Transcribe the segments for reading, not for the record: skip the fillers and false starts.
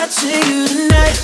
touching you tonight.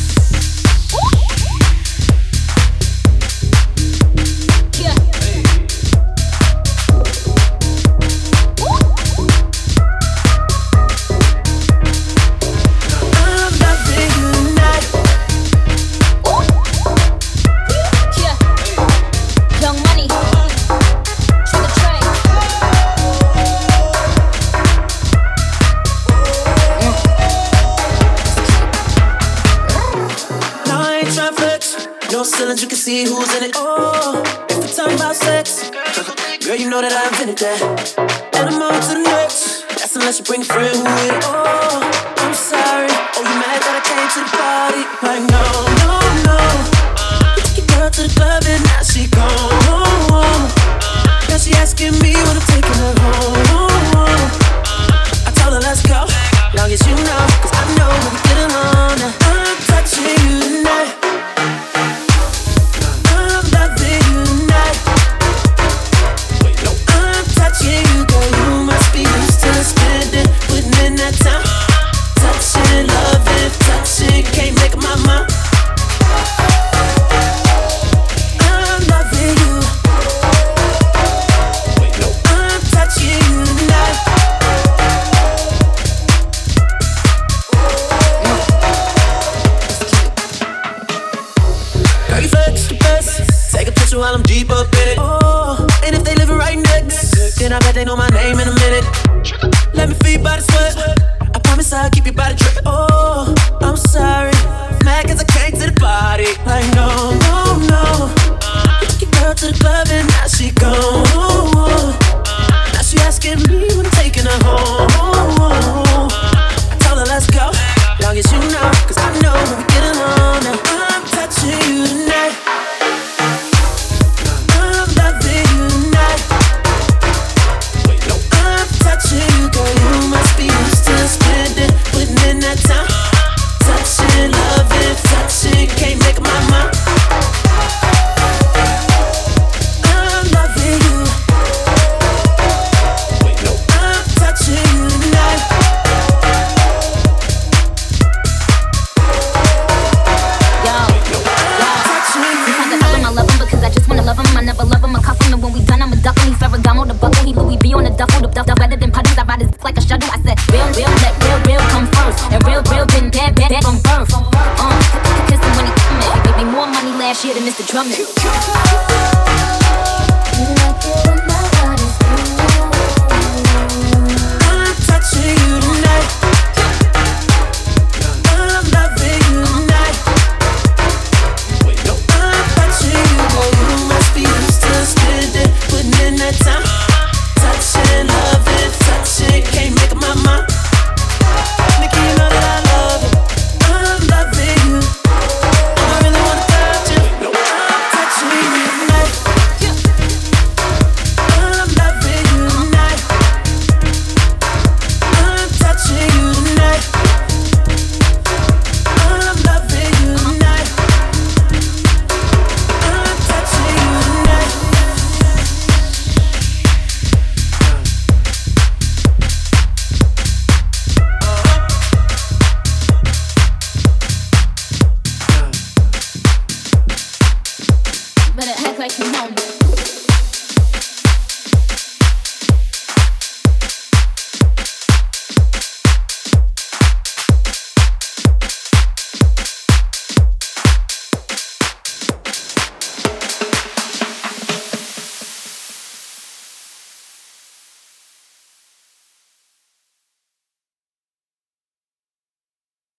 You can see who's in it. Oh, if we're talking about sex, girl, you know that I invented that. And I'm on to the next. That's unless you bring a friend with it. Oh, I'm sorry. Oh, you mad that I came to the party? Like, no, no, no. You took your girl to the club and now she gone. Now she asking me when I'm taking her home. I told her let's go, long as you know, 'cause I know when we get along. Now I'm touching you tonight. While I'm deep up in it. Oh, and if they living right next, then I bet they know my name in a minute. Let me feed by the sweat. I promise I'll keep your body dripping. Oh, I'm sorry, mad 'cause I came to the party. Like, no, no, no. You took your girl to the club and now she gone. Now she asking me when I'm taking her home. I told her let's go, long as you know, 'cause I know when we get along. Now I'm touching you tonight. From birth, kiss him when he come at me. Gave me more money last year than Mr. Drummond.